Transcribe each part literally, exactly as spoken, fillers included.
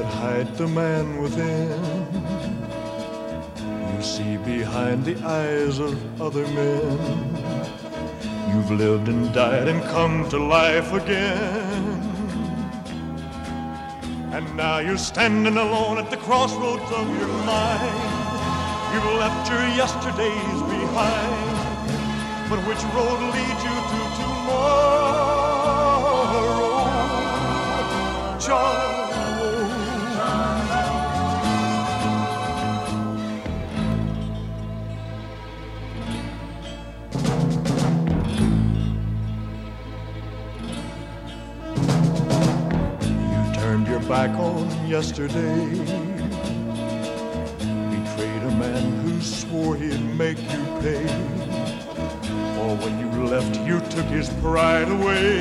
hide the man within. You see behind the eyes of other men. You've lived and died and come to life again. And now you're standing alone at the crossroads of your mind. You've left your yesterdays behind. But which road leads you to tomorrow? Charles. Your back on yesterday, betrayed a man who swore he'd make you pay. For when you left, you took his pride away.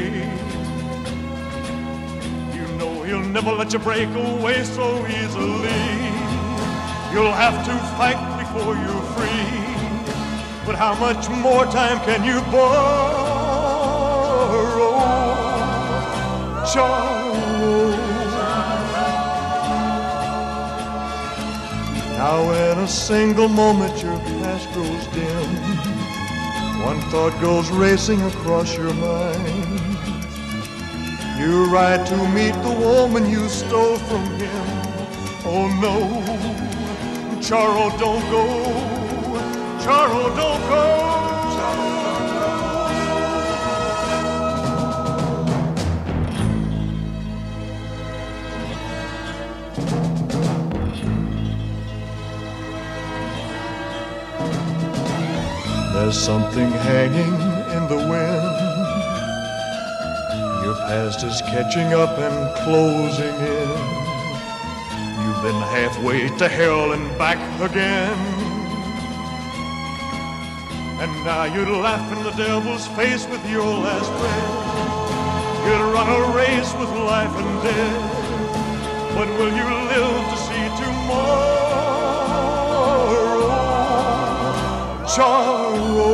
You know he'll never let you break away so easily. You'll have to fight before you're free. But how much more time can you borrow, Charles? Now in a single moment your past grows dim. One thought goes racing across your mind. You ride to meet the woman you stole from him. Oh no, Charles, don't go. Charles, don't go. There's something hanging in the wind. Your past is catching up and closing in. You've been halfway to hell and back again. And now you'd laugh in the devil's face with your last breath. You'd run a race with life and death. But will you live to see tomorrow? Charles.